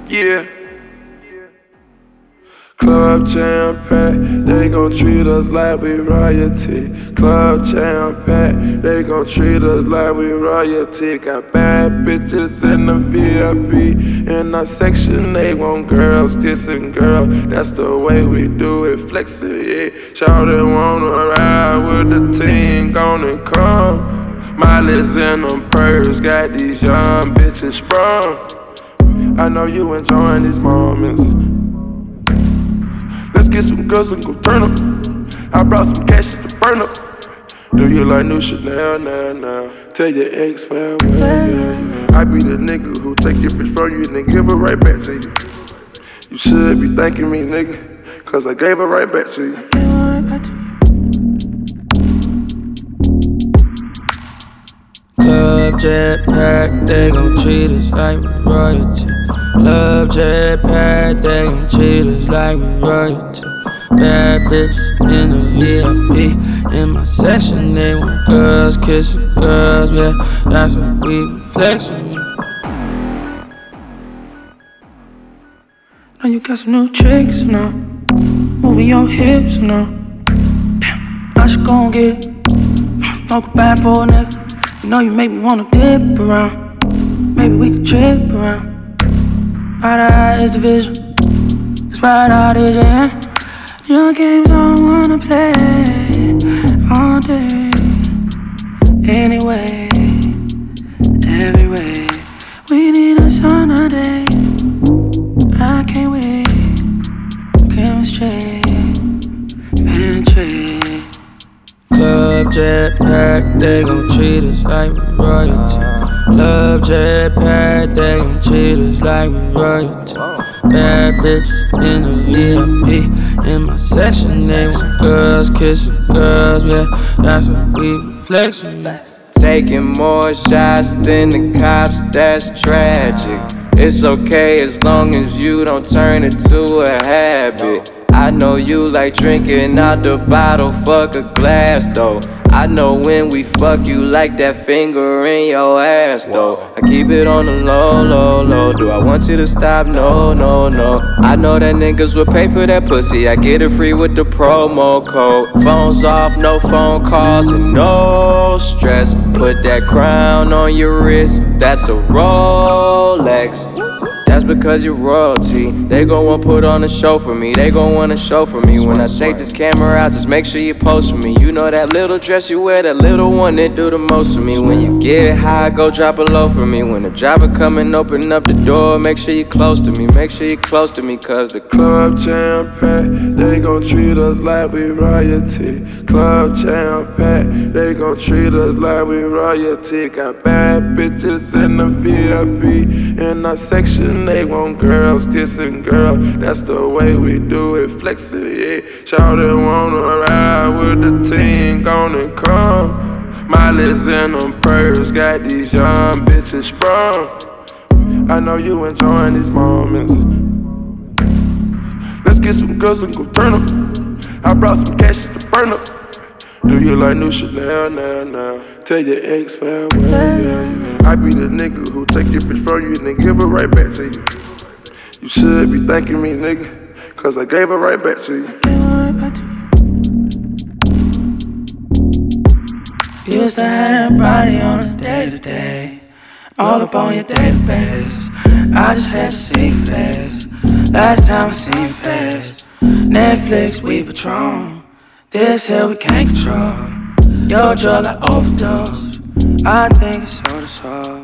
Yeah. Club jam pack, they gon' treat us like we royalty. Club jam pack, they gon' treat us like we royalty. Got bad bitches in the VIP. In our section, they want girls kissing girls. That's the way we do it, flex it, yeah. Shawty wanna ride with the team, gonna come. Miley's in them purse, got these young bitches sprung. I know you enjoying these moments. Let's get some girls and go turn up. I brought some cash to burn up. Do you like new Chanel now? Tell your ex farewell. I be the nigga who take your bitch from you and then give her right back to you. You should be thanking me, nigga, cause I gave her right back to you. Club jet pack, they gon' treat us like we royalty. Club jet pack, they gon' treat us like we royalty. Bad bitches in the VIP. In my section, they want girls kissing girls, yeah, that's what we flexing. Now you got some new tricks now, moving your hips now. Damn, I should gon' get it. Smoke a bad for a nigga. You know you make me wanna dip around. Maybe we could trip around. Right eye is the vision. It's right out is your hand. Your games I wanna play all day. Anyway, every way. We need a sunny day. I can't wait. Chemistry, penetrate. Club jet pack, they gon' treat us like we royalty. Club jet pack, they gon' treat us like we royalty. Bad bitches in the VIP. In my section, they want girls kissing girls, yeah, that's what we flexing. Taking more shots than the cops, that's tragic. It's okay as long as you don't turn it to a habit. I know you like drinking out the bottle, fuck a glass though. I know when we fuck you like that finger in your ass though. I keep it on the low, low, low. Do I want you to stop? No, no, no. I know that niggas will pay for that pussy. I get it free with the promo code. Phones off, no phone calls and no stress. Put that crown on your wrist, that's a Rolex. That's because you're royalty. They gon' wanna put on a show for me. They gon' wanna show for me. When I take this camera out, just make sure you post for me. You know that little dress you wear, that little one that do the most for me. When you get high, go drop it low for me. When the driver come and open up the door, make sure you close to me. Make sure you close to me, cause the club jam pack, they gon' treat us like we royalty. Club jam pack, they gon' treat us like we royalty. Got bad bitches in the VIP. In our section, they want girls kissing girls. That's the way we do it, flex it, yeah. Shawty wanna ride with the team, gonna come. Miley's in them purse, got these young bitches sprung. I know you enjoying these moments. Let's get some girls and go turn up. I brought some cash to burn up. Do you like new Chanel now? Tell your ex farewell. I be the nigga who take your bitch from you and then give her right back to you. You should be thanking me, nigga, cause I gave her right back to you. You used to have that body on a day-to-day, all up on your database. I just had to see fast. Last time I seen fast. Netflix, we Patron. This here we can't control. Your drug, I overdose. I think it's soda sauce.